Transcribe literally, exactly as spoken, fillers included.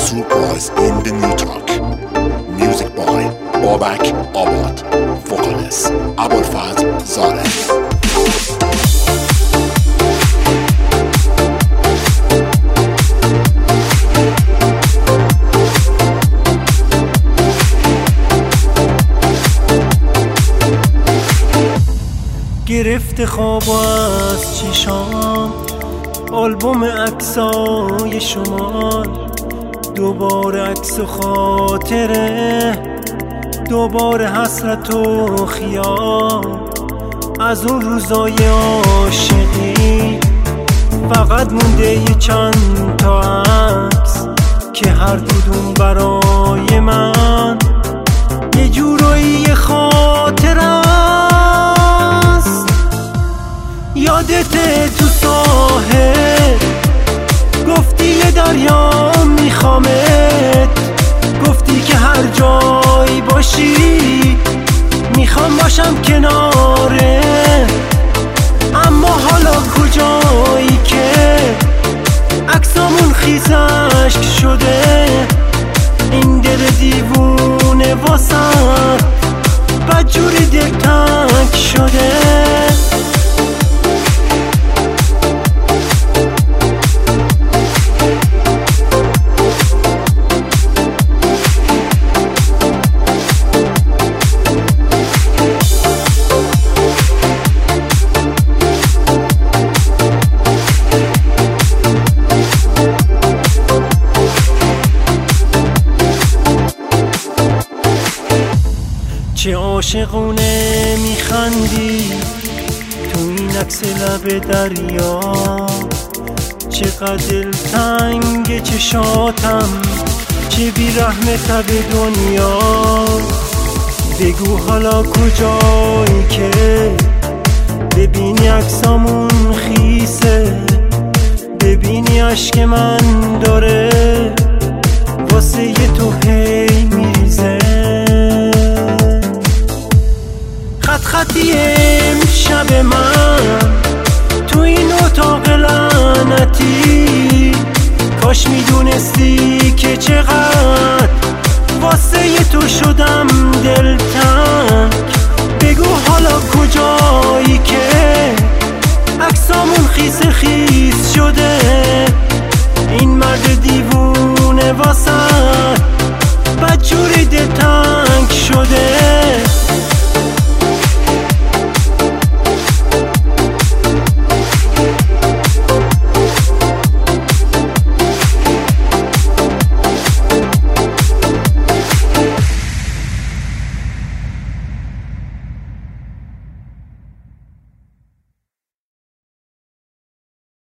surprise in the new track. Music by Babak Abad. Vocalist Abulfaz Zareh. گرفته خواب از چشام آلبوم عکسای شمال، دوباره عکس و خاطره، دوباره حسرت و خیال از اون روزای عاشقی. فقط مونده یه چند تا عکس که هر کدوم برای من یه جورایی خاطره است. یادته تو ساحل گفتی یه دریا میخوامت، گفتی که هر جایی باشی میخوام باشم کناره. اما حالا کجایی که عکسامون خیس اشک شده، این دل دیوونه واسم بدجوری دل تنگ شده. چه عاشقونه میخندی تو این عکس لب دریا، چقدر دلتنگ چشاتم، چه بیرحم تب دنیا. بگو حالا کجایی که ببینی عکسامون خیسه، ببینی عشق من داره واسه ی تو هی میریزه. خط خطی امشب من تو این اتاق لعنتی، کاش میدونستی که چقدر واسه تو شدم